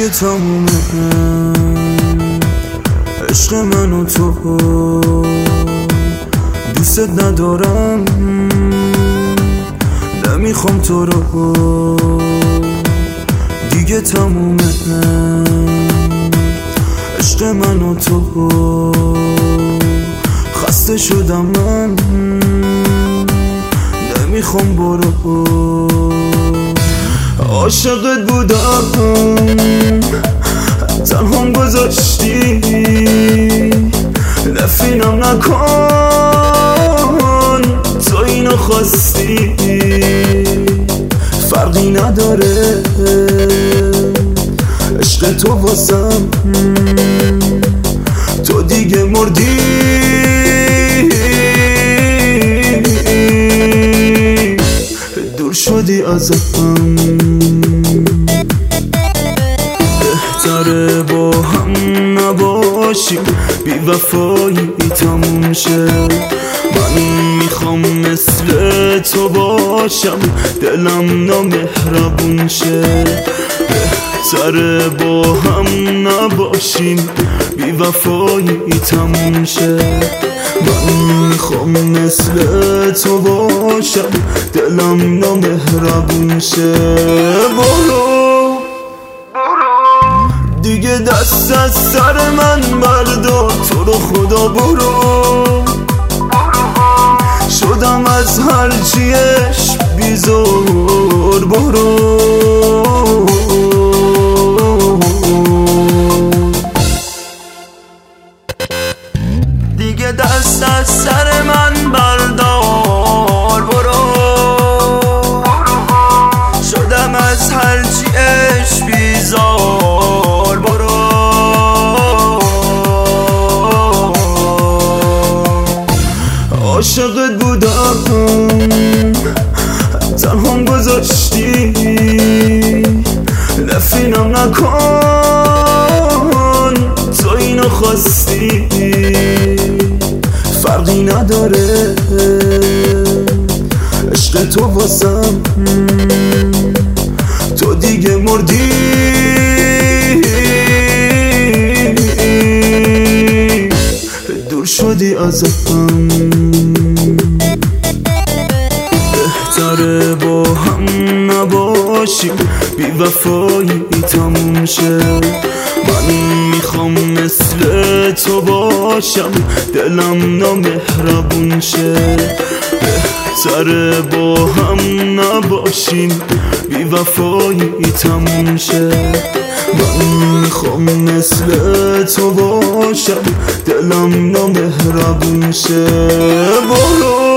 تمومه عشق من و تو، دوست ندارم نمیخوام تو رو دیگه، تمومه عشق من و تو، خسته شدم من نمیخوام برو، عاشقت بودم تنهام گذاشتی، نفینم نکن تو اینو خواستی، فرقی نداره عشق تو واسم، تو دیگه مردی دور شدی ازم، بهتره با هم نباشیم، بی وفایی تموم شه، من میخوام مثل تو باشم، دلم نامهربون شه، بهتره با هم نباشیم، بی وفایی تموم شه، من میخوام مثل تو باشم، دلم نامهربون شه، برو دیگه دست از سر من بردار، تو رو خدا برو، شدم از هرچی عشق بیزار، برو دیگه دست از سر من بردار، برو، شدم از هرچی عشق بیزار، برو عاشقت بودم تنهام گذاشتی، نفینم نکن تو اینو خواستی، فرقی نداره عشق تو واسم، تو دیگه مردی دور شدی ازم، بهتره با هم نباشیم، بی وفایی تموم شه، من میخوام مثل تو باشم، دلم نامهربون شه، بهتره با هم نباشیم، بی وفایی تموم شه، من میخوام مثل تو باشم، دلم نامهربون شه، برو